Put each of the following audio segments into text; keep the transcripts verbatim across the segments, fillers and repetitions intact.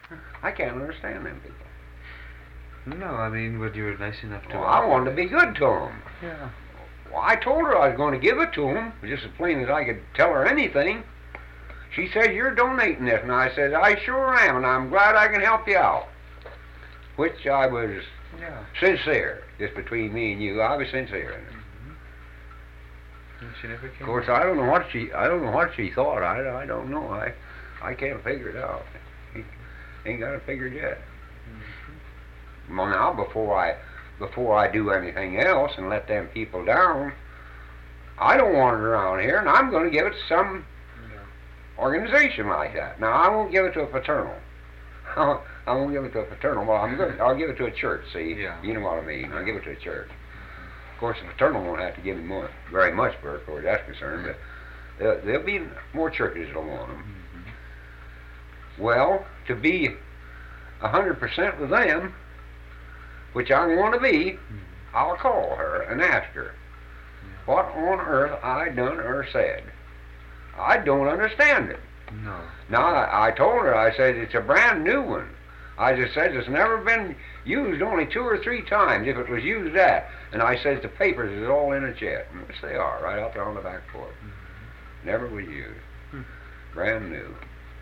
I can't understand them people. No, I mean, but you were nice enough to. Well, I wanted to be good to them. Yeah. Well, I told her I was going to give it to them, just as plain as I could tell her anything. She said, "You're donating this," and I said, "I sure am, and I'm glad I can help you out." Which I was Yeah. sincere, just between me and you. I was sincere in it. And she never came. Of course, I don't know what she, I don't know what she thought. I, I don't know. I, I can't figure it out. Ain't got it figured yet. Mm-hmm. Well, now before I, before I do anything else and let them people down, I don't want it around here, and I'm going to give it to some Yeah. organization like that. Now, I won't give it to a fraternal. I won't give it to a fraternal. Well, I'm good. I'll give it to a church. See, Yeah. you know what I mean. I'll give it to a church. Of course, the fraternal won't have to give me more, very much for it, as far as that's concerned. But there'll, there'll be more churches that'll want them. Mm-hmm. Well, to be a hundred percent with them, which I want to be, Mm-hmm. I'll call her and ask her Yeah. what on earth I done or said. I don't understand it. No. Now, I, I told her, I said, it's a brand new one. I just said it's never been used only two or three times, if it was used that. And I says the papers is all in it yet, which they are, right out there on the back porch. Mm-hmm. Never was used. Hmm. Brand new.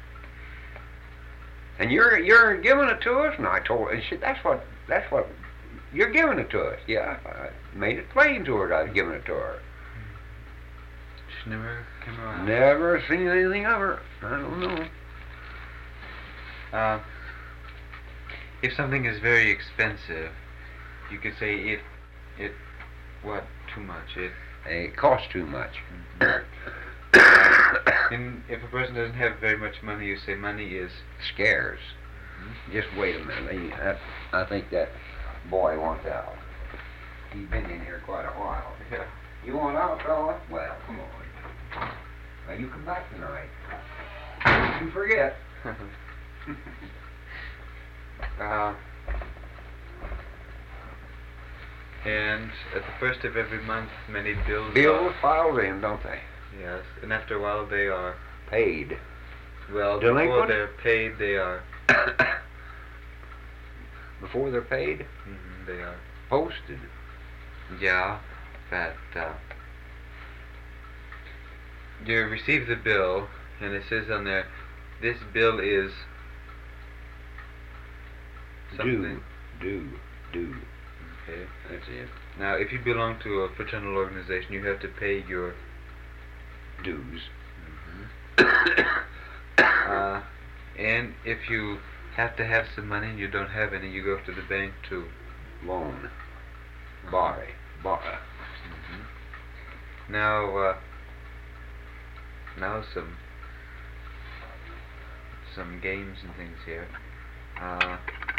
And you're you're giving it to us? And I told her, and she, that's what, that's what, you're giving it to us. Yeah, I made it plain to her that I was giving it to her. She never came around. Never seen anything of her. I don't know. Uh, if something is very expensive, you could say it, it, what, too much, it, It costs too much. uh, and if a person doesn't have very much money, you say money is, Scarce. Mhm. Just wait a minute. He- that- I think that boy wants out. He's been in here quite a while. yeah. You want out, fella? Well, come on. Now you come back tonight. You forget. uh, and at the first of every month, many bills Bills are, filed in, don't they? yes, and after a while they are, Paid. well, before Delinquent? they're paid, they are, Before they're paid, mhm, they are, posted. yeah, that, uh, you receive the bill, and it says on there, this bill is something. Due. Due. Due. Okay. That's it. Now, if you belong to a fraternal organization, you have to pay your, Dues. uh, and if you have to have some money and you don't have any, you go to the bank to, Loan. Borrow. Borrow. now, uh, now some, some games and things here. Uh,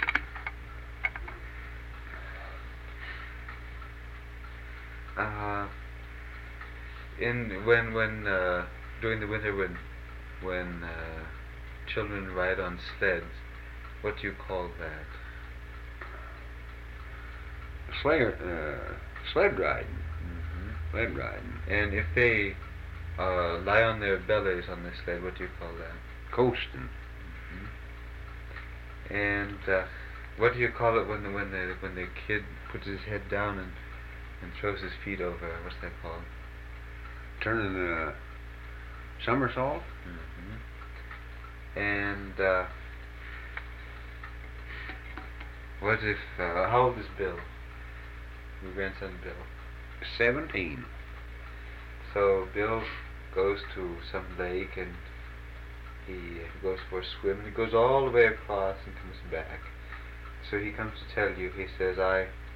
uh, in when when uh, during the winter when when uh, children ride on sleds, what do you call that? Sled, uh, sled riding. Mm-hmm. Sled riding. And if they uh, lie on their bellies on the sled, what do you call that? Coasting. Mm-hmm. And uh, what do you call it when the when the when the kid puts his head down and and throws his feet over? What's that called? Turning a somersault. Mm-hmm. And uh, what if? Uh, how old is Bill? Your grandson Bill. Seventeen. So Bill goes to some lake and he goes for a swim and he goes all the way across and comes back. So he comes to tell you, he says, I